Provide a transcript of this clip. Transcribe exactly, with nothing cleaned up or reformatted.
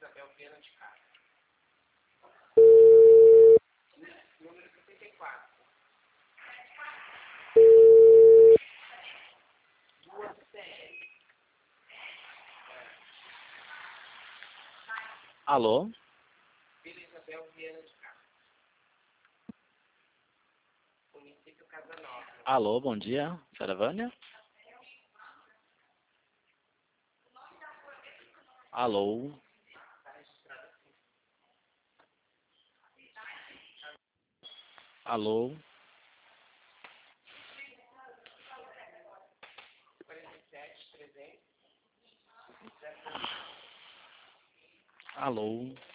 Isabel Viana de Castro. Número sessenta e quatro. Rua C. Alô? Vila Isabel Viana de Castro. Município Casa Nova. Alô, bom dia. Senhora Vânia? Alô? Está registrado assim. Alô? quarenta e sete, trezentos. Alô?